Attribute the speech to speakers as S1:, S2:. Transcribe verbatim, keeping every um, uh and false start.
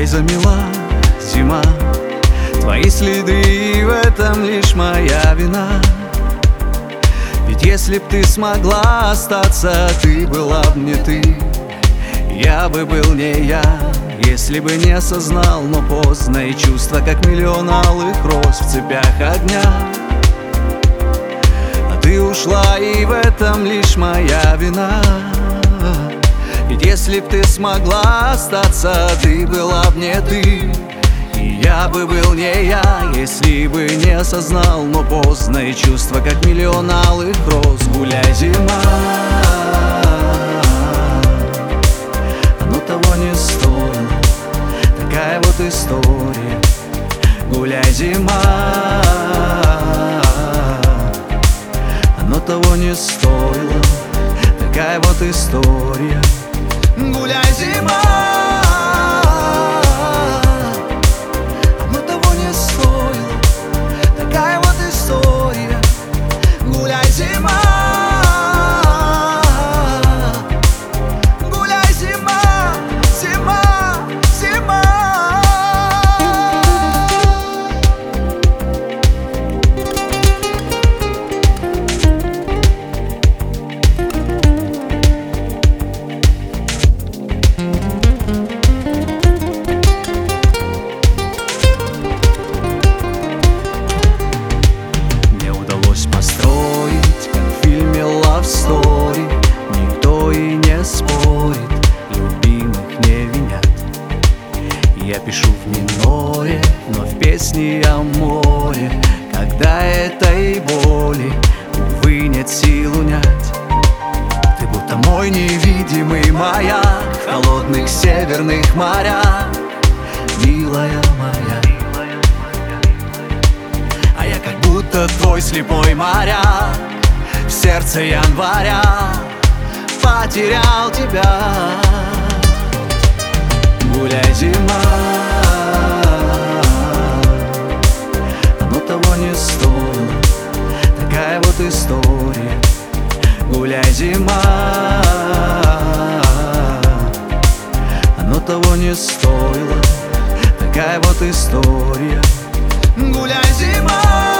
S1: дорогой замела зима. Твои следы, и в этом лишь моя вина. Ведь если б ты смогла остаться, ты была б не ты, я бы был не я. Если бы не осознал, но поздно, и чувства, как миллион алых роз в цепях огня. А ты ушла, и в этом лишь моя вина. Ведь если б ты смогла остаться, ты была б не ты, и я бы был не я. Если бы не осознал, но поздно, и чувства, как миллион алых роз. Гуляй, зима, оно того не стоило, такая вот история. Гуляй, зима, оно того не стоило, такая вот история. Гуляй, зима, оно того не стоило, такая вот история. Гуляй, зима, гуляй, зима, зима, зима. Построить, как в фильме Love Story, никто и не спорит, любимых не винят. Я пишу в миноре, но в песне о море, когда этой боли, увы, нет сил унять. Ты будто мой невидимый маяк в холодных северных морях, милая моя. А я как будто твой слепой моряк, в сердце января потерял тебя. Гуляй, зима, оно того не стоило, такая вот история. Гуляй, зима, оно того не стоило, такая вот история. Гуляй, зима.